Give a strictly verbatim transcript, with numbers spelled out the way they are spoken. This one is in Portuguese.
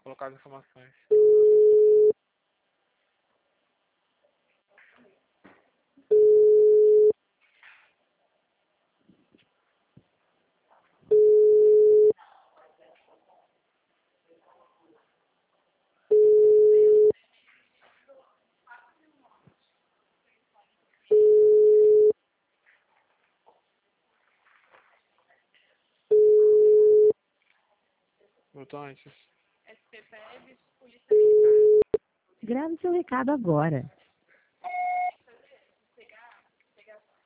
colocar as informações. Voltou antes. Grave seu recado agora.